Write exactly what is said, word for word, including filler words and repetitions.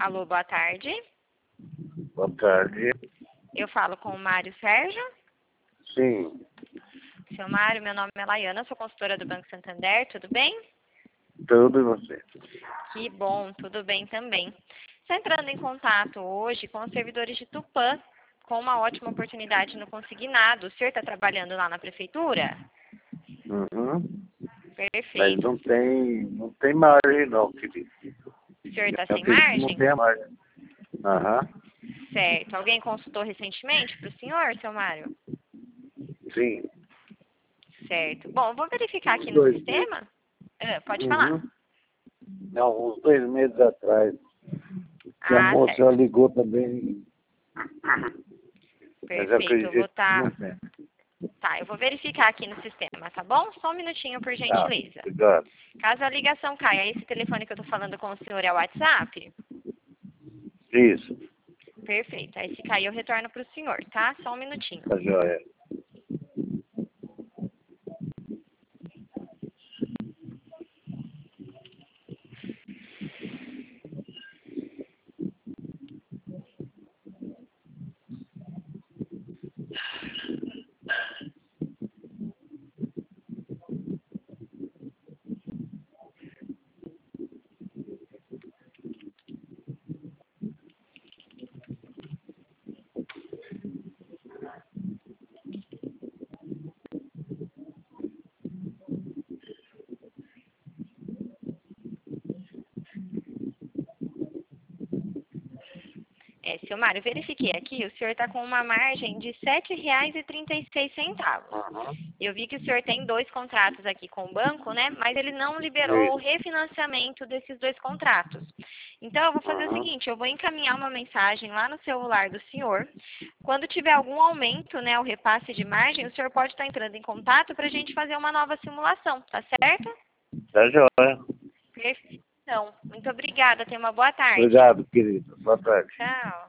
Alô, boa tarde. Boa tarde. Eu falo com o Mário Sérgio. Sim, Seu Mário, meu nome é Laiana, sou consultora do Banco Santander, tudo bem? tudo e você. Que bom, tudo bem também. Estou entrando em contato hoje com os servidores de Tupã, com uma ótima oportunidade no consignado. O senhor está trabalhando lá na prefeitura? Uhum. Mas Perfeito. não tem, não tem margem não, querido. O senhor está Eu sem acredito que margem? não tem a margem. Aham, Certo. Alguém consultou recentemente para o senhor, seu Mário? sim. Certo. Bom, eu vou verificar aqui Uns no dois meses. sistema. Ah, pode falar. Uhum. Não, uns dois meses atrás. Que a Ah, moça certo. ligou também. Mas eu Perfeito. Eu vou acredito que estar... não tem. Tá, eu vou verificar aqui no sistema, tá bom? Só um minutinho, por Tá, gentileza. obrigado. Caso a ligação caia, esse telefone que eu tô falando com o senhor é o WhatsApp? Isso, Perfeito. Aí se cair, eu retorno pro senhor, tá? Só um minutinho. tá joia. É, seu Mário, verifiquei aqui, o senhor está com uma margem de sete reais e trinta e seis centavos. Uhum. Eu vi que o senhor tem dois contratos aqui com o banco, né? Mas ele não liberou o Isso. refinanciamento desses dois contratos. Então, eu vou fazer o Uhum. seguinte, eu vou encaminhar uma mensagem lá no celular do senhor. Quando tiver algum aumento, né, o repasse de margem, o senhor pode estar entrando em contato para a gente fazer uma nova simulação, tá certo? Tá joia. Perfeito. Então, muito obrigada, tenha uma boa tarde. Obrigado, querido. Boa tarde. Tchau.